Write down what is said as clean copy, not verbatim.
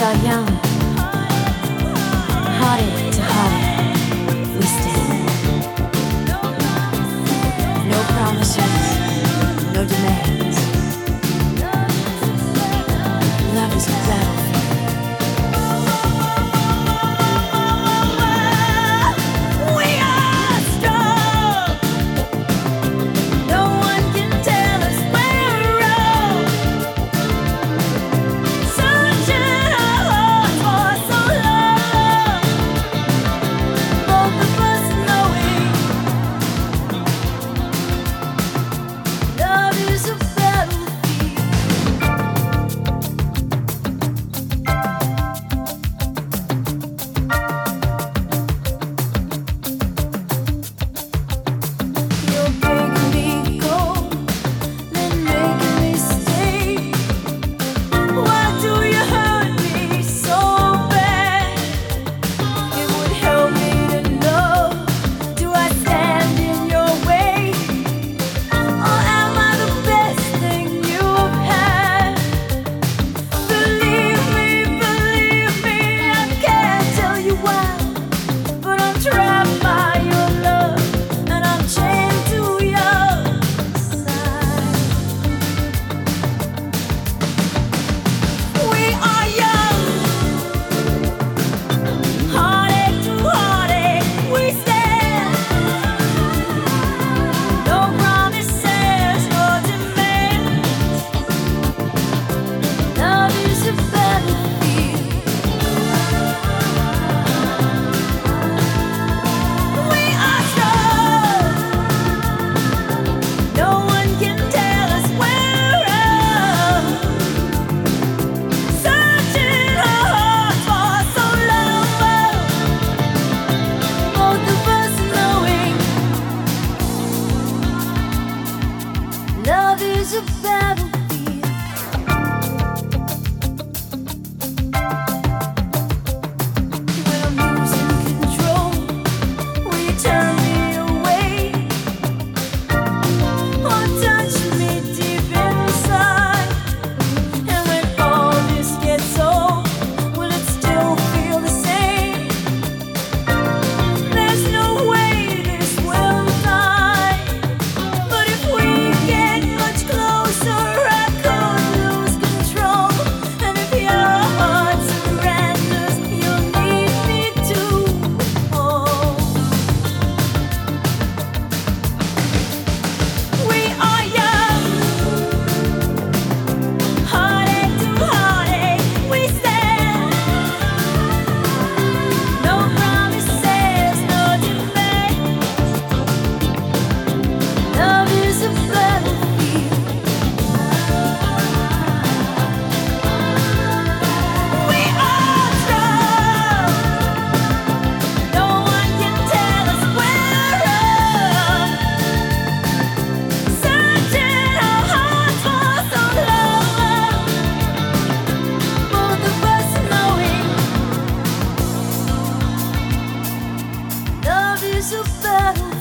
are young, heartache to heartache, we stand. No promises, no demands. Love is a battlefield. Love is a battlefield. When I'm losing control, will you turn me away or touch me deep inside? And when all this gets old, will it still feel the same? There's no way this will die, but if we get much closer, I could lose control. And if your heart surrenders, you'll need me to hold. We are young, heartache to heartache, we stand. No promises, no demands. Love is a battlefield. We are strong. No one can tell us we're wrong. Searching our hearts for so long, both of us knowing love is a battle.